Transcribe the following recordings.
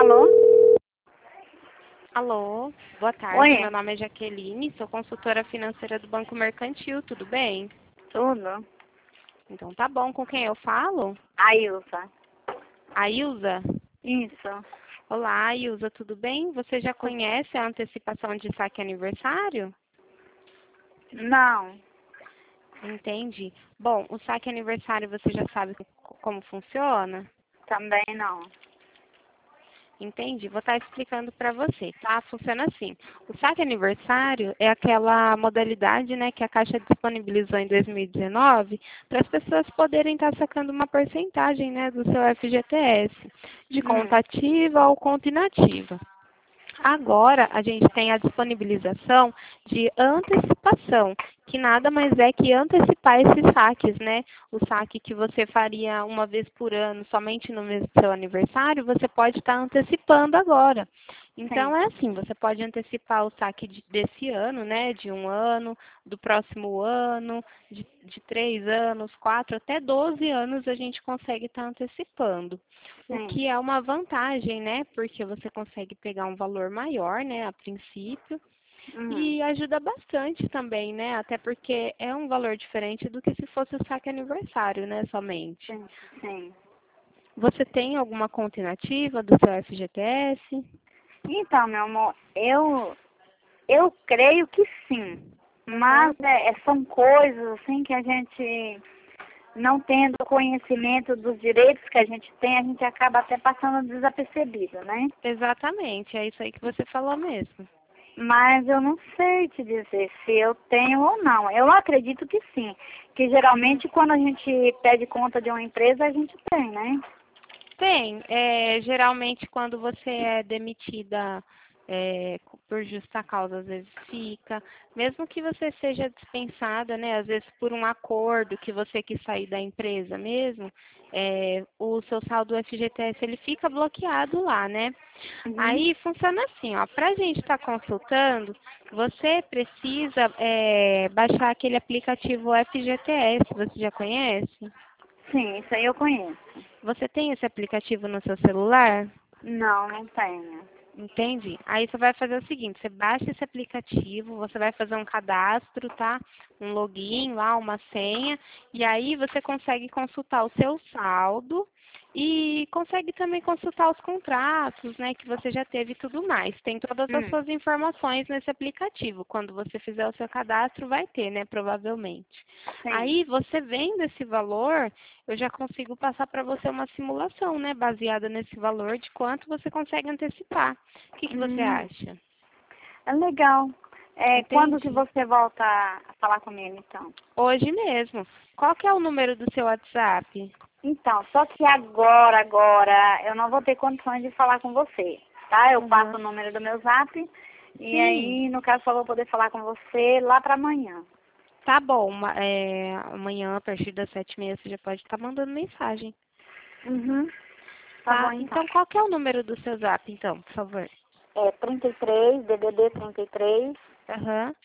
Alô? Alô, boa tarde. Oi, Meu nome é Jaqueline, sou consultora financeira do Banco Mercantil, tudo bem? tudo? Então tá bom, com quem eu falo? A Ilza. A Ilza? Isso. Olá, Ilza, tudo bem? Você já conhece a antecipação de saque aniversário? Não, Entendi. Bom, o saque aniversário você já sabe como funciona? também não. Entendi. Vou estar explicando para você, tá? Funciona assim. O saque aniversário é aquela modalidade, né, que a Caixa disponibilizou em 2019 para as pessoas poderem estar sacando uma porcentagem, né, do seu FGTS, de conta Hum, ativa ou conta inativa. Agora, a gente tem a disponibilização de antecipação, que nada mais é que antecipar esses saques, né? O saque que você faria uma vez por ano, somente no mês do seu aniversário, você pode estar antecipando agora. sim. Então, é assim, você pode antecipar o saque desse ano, né? De um ano, do próximo ano, de 3 anos, 4, até 12 anos a gente consegue estar antecipando. O Sim. que é uma vantagem, né? Porque você consegue pegar um valor maior, né, a princípio, Uhum. e ajuda bastante também, né? Até porque é um valor diferente do que se fosse o saque aniversário, né, somente. Sim, sim. Você tem alguma conta inativa do seu FGTS? Então, meu amor, eu creio que sim. Aham. Mas são coisas assim que a gente, não tendo conhecimento dos direitos que a gente acaba até passando desapercebido, né? Exatamente, é isso aí que você falou mesmo. Mas eu não sei te dizer se eu tenho ou não. Eu acredito que sim. Que geralmente quando a gente pede conta de uma empresa, a gente tem, né? Tem. Geralmente, quando você é demitida por justa causa, às vezes fica. Mesmo que você seja dispensada, né? Às vezes por um acordo que você quis sair da empresa mesmo, o seu saldo FGTS ele fica bloqueado lá, né? Uhum. Aí funciona assim, ó. Para a gente estar consultando, você precisa baixar aquele aplicativo FGTS. Você já conhece? Sim, isso aí eu conheço. Você tem esse aplicativo no seu celular? Não, não tenho. Entende? Aí você vai fazer o seguinte, você baixa esse aplicativo, você vai fazer um cadastro, tá? Um login lá, uma senha, e aí você consegue consultar o seu saldo e consegue também consultar os contratos, né, que você já teve e tudo mais. Tem todas as Hum, suas informações nesse aplicativo. Quando você fizer o seu cadastro, vai ter, né, provavelmente. sim. Aí você vendo esse valor, eu já consigo passar para você uma simulação, né, baseada nesse valor de quanto você consegue antecipar. O que você Hum, acha? é legal. Quando que Entende? você volta a falar comigo, então? Hoje mesmo. Qual que é o número do seu WhatsApp? Então, só que agora, eu não vou ter condições de falar com você, tá? Eu passo Uhum. o número do meu zap e Sim, aí, no caso, só vou poder falar com você lá para amanhã. tá bom. Amanhã, a partir das 7h30, você já pode estar mandando mensagem, Uhum. Tá bom, tá? então. Então, qual que é o número do seu zap, então, por favor? É 33, DDD 33, Aham,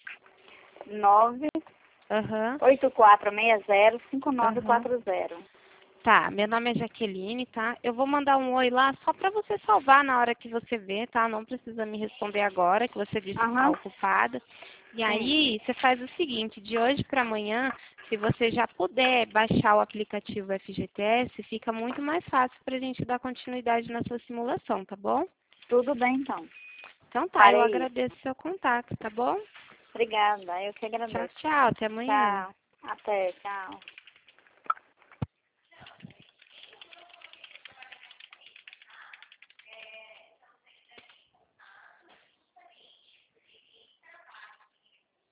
9, aham, 8460, aham. 5940. Tá, meu nome é Jaqueline, tá? Eu vou mandar um oi lá só para você salvar na hora que você vê, tá? Não precisa me responder agora, que você disse que está Aham, ocupada. E sim. aí, você faz o seguinte, de hoje para amanhã, se você já puder baixar o aplicativo FGTS, fica muito mais fácil para a gente dar continuidade na sua simulação, tá bom? Tudo bem, então. Então tá, eu Farei isso. agradeço o seu contato, tá bom? Obrigada, eu que Tchau, agradeço. tchau, até amanhã. Tchau. Até, tchau.